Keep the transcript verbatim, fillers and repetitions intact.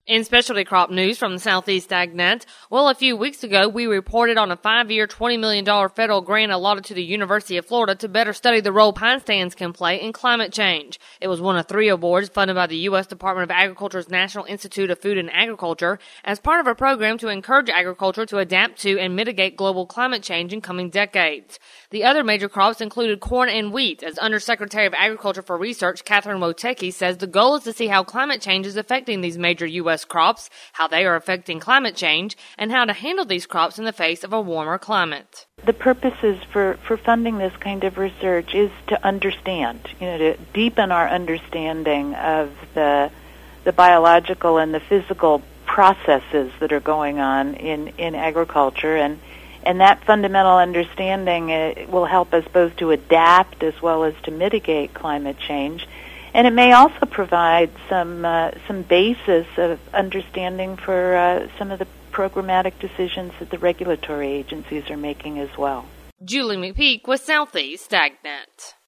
In specialty crop news from the Southeast AgNet, well, a few weeks ago, we reported on a five-year, twenty million dollars federal grant allotted to the University of Florida to better study the role pine stands can play in climate change. It was one of three awards funded by the U S Department of Agriculture's National Institute of Food and Agriculture as part of a program to encourage agriculture to adapt to and mitigate global climate change in coming decades. The other major crops included corn and wheat, as Undersecretary of Agriculture for Research Catherine Wotecki says the goal is to see how climate change is affecting these major U S crops, how they are affecting climate change, and how to handle these crops in the face of a warmer climate. The purposes for, for funding this kind of research is to understand, you know, to deepen our understanding of the the biological and the physical processes that are going on in, in agriculture, and and that fundamental understanding uh, will help us both to adapt as well as to mitigate climate change. And it may also provide some uh, some basis of understanding for uh, some of the programmatic decisions that the regulatory agencies are making as well. Julie McPeak with Southeast AgNet.